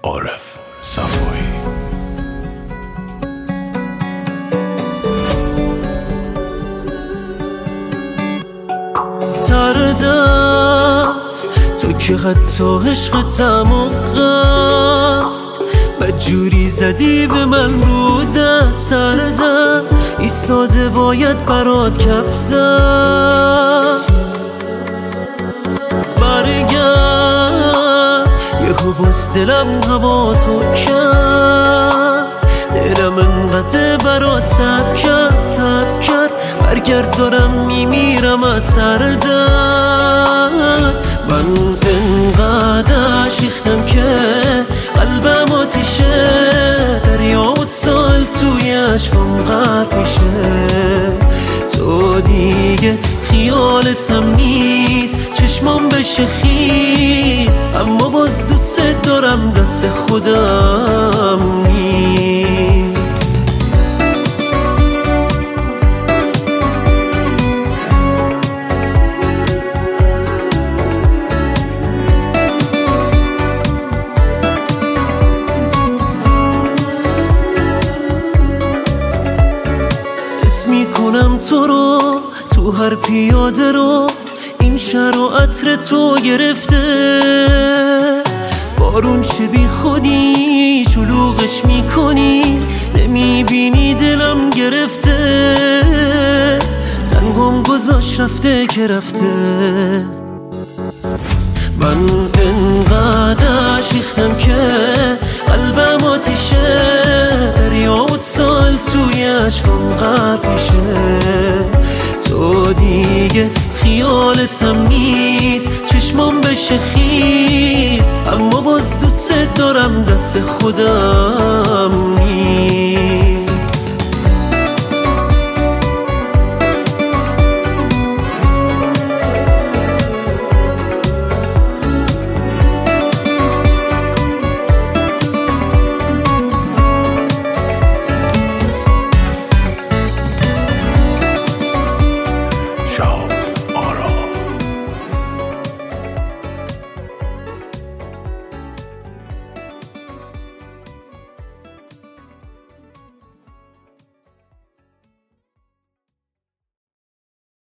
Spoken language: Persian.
عارف صفایی. تردست تو که حتی عشقت عمق است، بدجوری زدی به من رو دست. تردست ایستاده باید برات کف زد. برگرد یهو باز دلم هوا تو کرد، دلم انقدر برات تب کرد. برگرد دارم میمیرم از سر درد. من انقدر شیختم که قلبم آتیشه، دریا و سال توی عشقم غرق میشه. تو دیگه خیالتم نیست، چشمام بشه خیز، اما باز دوست دارم دست خودم نیست. میکنم تو رو تو هر پیاده رو، این شهر و عطر تو گرفته. بارون چه بی خودی شلوغش میکنی، نمیبینی دلم گرفته. تنگم گذاشت رفته که رفته. من انقدر شیختم که قلبم آتیشه، دریا و سال توی عشقم غرق میشه. تو دیگه خیالتم نیست، چشمام بشه خیز، اما باز دوست دارم دست خودم نیست.